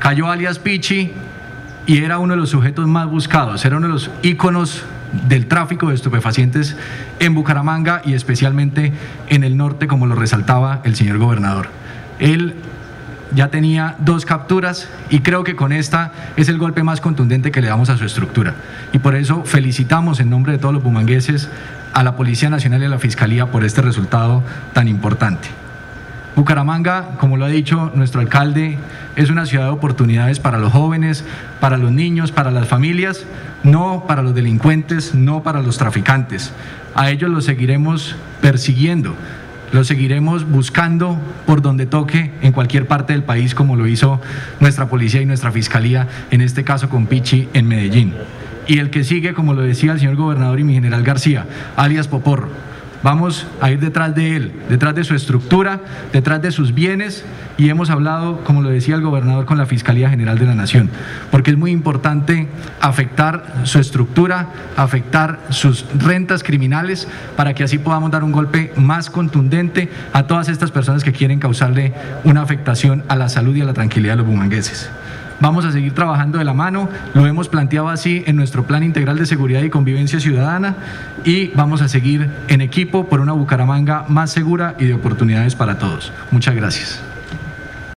Cayó alias Pichi y era uno de los sujetos más buscados, era uno de los íconos del tráfico de estupefacientes en Bucaramanga y especialmente en el norte, como lo resaltaba el señor gobernador. Él ya tenía 2 capturas y creo que con esta es el golpe más contundente que le damos a su estructura. Y por eso felicitamos en nombre de todos los bumangueses a la Policía Nacional y a la Fiscalía por este resultado tan importante. Bucaramanga, como lo ha dicho nuestro alcalde, es una ciudad de oportunidades para los jóvenes, para los niños, para las familias, no para los delincuentes, no para los traficantes. A ellos los seguiremos persiguiendo, los seguiremos buscando por donde toque en cualquier parte del país, como lo hizo nuestra policía y nuestra fiscalía, en este caso con Pichi en Medellín. Y el que sigue, como lo decía el señor gobernador y mi general García, alias Poporro. Vamos a ir detrás de él, detrás de su estructura, detrás de sus bienes, y hemos hablado, como lo decía el gobernador, con la Fiscalía General de la Nación, porque es muy importante afectar su estructura, afectar sus rentas criminales, para que así podamos dar un golpe más contundente a todas estas personas que quieren causarle una afectación a la salud y a la tranquilidad de los bumangueses. Vamos a seguir trabajando de la mano, lo hemos planteado así en nuestro Plan Integral de Seguridad y Convivencia Ciudadana, y vamos a seguir en equipo por una Bucaramanga más segura y de oportunidades para todos. Muchas gracias.